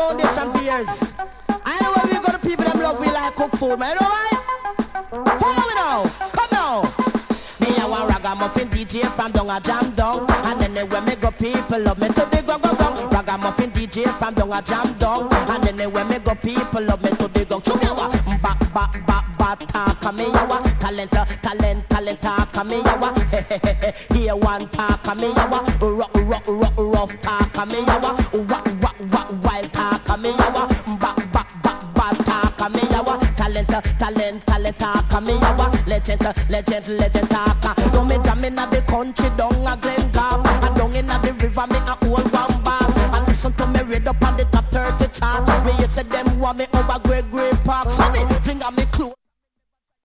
foundation beers. I know where we go to people them love we like cook food, man. You know right? Follow me now. Come now. Me a one ragamuffin DJ from down a jam down. And anywhere me go people love me to the gong gong gong. Ragamuffin DJ from down a jam down. And anywhere me go people love me to the gong. Chumiawa, ba talk me yawa. Talent talk me yawa. Here one talk me yawa. Rough talk me yawa. Wild talk me yawa. Ba talk me yawa. Talent talk me yawa. Legend talk. Don't me jam inna the country down a Glengarm. And down inna the river me a old one bar. And listen to me read up on the top 30 chart. Me you said them want me over Great Park. So me bring on me clothes.